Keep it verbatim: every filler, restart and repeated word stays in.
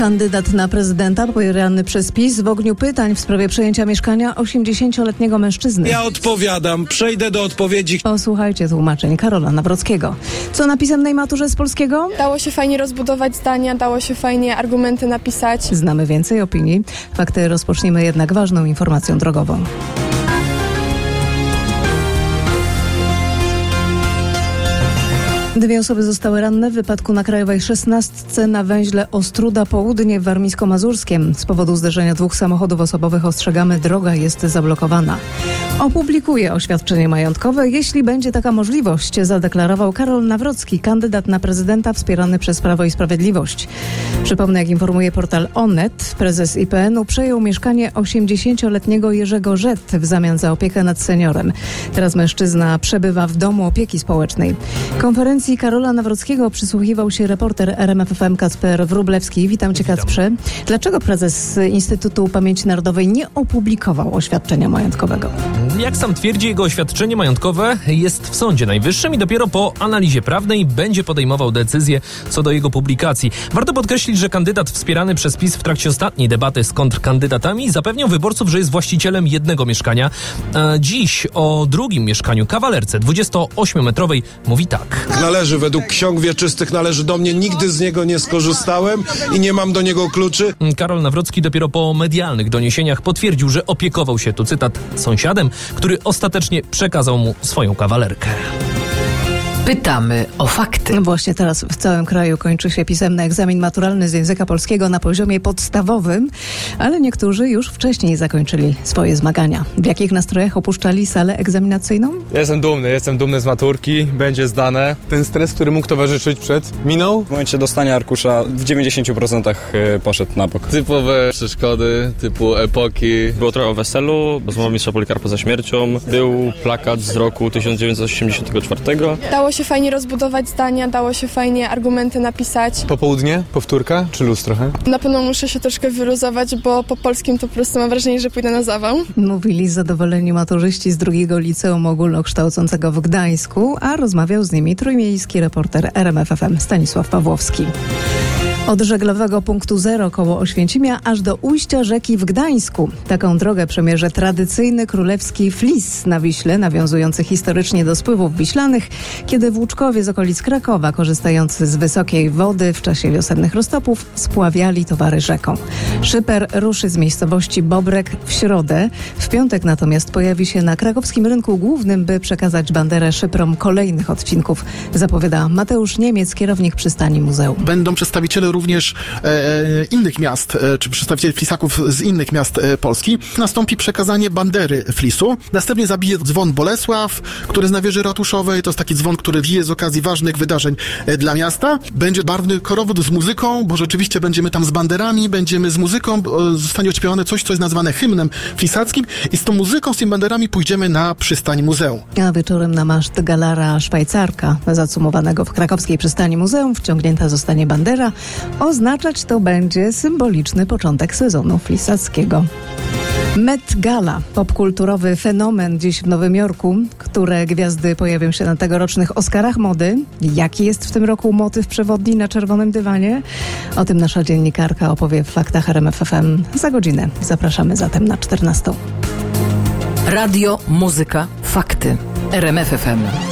Kandydat na prezydenta popierany przez PiS w ogniu pytań w sprawie przejęcia mieszkania osiemdziesięcioletniego mężczyzny. Ja odpowiadam, przejdę do odpowiedzi. Posłuchajcie tłumaczeń Karola Nawrockiego. Co na pisemnej maturze z polskiego? Dało się fajnie rozbudować zdania, dało się fajnie argumenty napisać. Znamy więcej opinii. Fakty rozpoczniemy jednak ważną informacją drogową. Dwie osoby zostały ranne w wypadku na Krajowej szesnastce na węźle Ostruda Południe w Warmińsko-Mazurskiem. Z powodu zderzenia dwóch samochodów osobowych ostrzegamy, droga jest zablokowana. Opublikuję oświadczenie majątkowe, jeśli będzie taka możliwość, zadeklarował Karol Nawrocki, kandydat na prezydenta wspierany przez Prawo i Sprawiedliwość. Przypomnę, jak informuje portal Onet, prezes I P N-u przejął mieszkanie osiemdziesięcioletniego Jerzego Rzet w zamian za opiekę nad seniorem. Teraz mężczyzna przebywa w domu opieki społecznej. Konferencji Karola Nawrockiego przysłuchiwał się reporter R M F F M Kacper Wróblewski. Witam cię, Kacprze. Dlaczego prezes Instytutu Pamięci Narodowej nie opublikował oświadczenia majątkowego? Jak sam twierdzi, jego oświadczenie majątkowe jest w Sądzie Najwyższym i dopiero po analizie prawnej będzie podejmował decyzję co do jego publikacji. Warto podkreślić, że kandydat wspierany przez PiS w trakcie ostatniej debaty z kontrkandydatami zapewniał wyborców, że jest właścicielem jednego mieszkania. A dziś o drugim mieszkaniu, kawalerce dwudziestoośmiometrowej, mówi tak. Należy, według ksiąg wieczystych należy do mnie, nigdy z niego nie skorzystałem i nie mam do niego kluczy. Karol Nawrocki dopiero po medialnych doniesieniach potwierdził, że opiekował się, tu cytat, sąsiadem, który ostatecznie przekazał mu swoją kawalerkę. Pytamy o fakty. Właśnie teraz w całym kraju kończy się pisemny egzamin maturalny z języka polskiego na poziomie podstawowym, ale niektórzy już wcześniej zakończyli swoje zmagania. W jakich nastrojach opuszczali salę egzaminacyjną? Jestem dumny, jestem dumny z maturki, będzie zdane. Ten stres, który mógł towarzyszyć przed, minął. W momencie dostania arkusza w dziewięćdziesięciu procentach poszedł na bok. Typowe przeszkody, typu epoki. Było trochę o weselu, rozmowa mistrza Polikarpa za śmiercią. Był plakat z roku tysiąc dziewięćset osiemdziesiątego czwartego. Dało się fajnie rozbudować zdania, dało się fajnie argumenty napisać. Popołudnie, powtórka czy luz trochę? Na pewno muszę się troszkę wyluzować, bo po polskim to po prostu mam wrażenie, że pójdę na zawał. Mówili zadowoleni maturzyści z drugiego liceum ogólnokształcącego w Gdańsku, a rozmawiał z nimi trójmiejski reporter R M F F M Stanisław Pawłowski. Od żeglowego punktu zero koło Oświęcimia aż do ujścia rzeki w Gdańsku. Taką drogę przemierza tradycyjny królewski flis na Wiśle, nawiązujący historycznie do spływów wiślanych, kiedy włóczkowie z okolic Krakowa, korzystający z wysokiej wody w czasie wiosennych roztopów, spławiali towary rzeką. Szyper ruszy z miejscowości Bobrek w środę. W piątek natomiast pojawi się na krakowskim rynku głównym, by przekazać banderę szyprom kolejnych odcinków, zapowiada Mateusz Niemiec, kierownik przystani muzeum. Będą przedstawiciele również e, innych miast, e, czy przedstawicieli flisaków z innych miast e, Polski. Nastąpi przekazanie bandery flisu. Następnie zabije dzwon Bolesław, który jest na wieży ratuszowej. To jest taki dzwon, który wije z okazji ważnych wydarzeń e, dla miasta. Będzie barwny korowód z muzyką, bo rzeczywiście będziemy tam z banderami, będziemy z muzyką. E, zostanie odśpiewane coś, co jest nazwane hymnem flisackim i z tą muzyką, z tymi banderami pójdziemy na przystań muzeum. A wieczorem na maszt galara Szwajcarka, zacumowanego w krakowskiej przystani muzeum, wciągnięta zostanie bandera. Oznaczać to będzie symboliczny początek sezonu flisackiego. Met Gala, popkulturowy fenomen dziś w Nowym Jorku, które gwiazdy pojawią się na tegorocznych Oscarach mody. Jaki jest w tym roku motyw przewodni na czerwonym dywanie? O tym nasza dziennikarka opowie w Faktach R M F F M za godzinę. Zapraszamy zatem na czternastą. Radio, muzyka, fakty. R M F F M.